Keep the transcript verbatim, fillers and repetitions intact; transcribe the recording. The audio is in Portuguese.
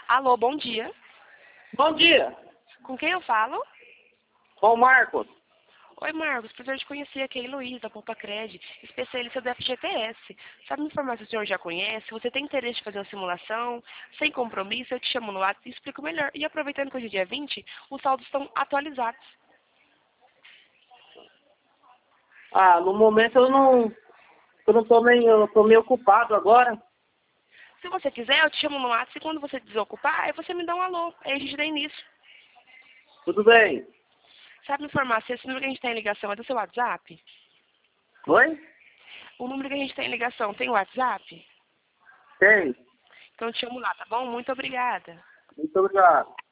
Alô, bom dia. Bom dia, Com quem eu falo? com o Marcos. Oi, Marcos. Prazer te conhecer. Aqui é a Luiz, da Poupa Cred, especialista do F G T S. Sabe me informar se o senhor já conhece? Você tem interesse de fazer uma simulação? Sem compromisso, eu te chamo no WhatsApp e explico melhor. E aproveitando que hoje é dia vinte, os saldos estão atualizados. Ah, no momento eu não, eu não tô meio, eu tô meio ocupado agora. Se você quiser, eu te chamo no WhatsApp e quando você desocupar, aí você me dá um alô. Aí a gente dá início. Tudo bem? Sabe me informar se esse número que a gente tem em ligação é do seu WhatsApp? Oi? O número que a gente tem em ligação tem WhatsApp? Tem. Então eu te chamo lá, tá bom? Muito obrigada. Muito obrigado.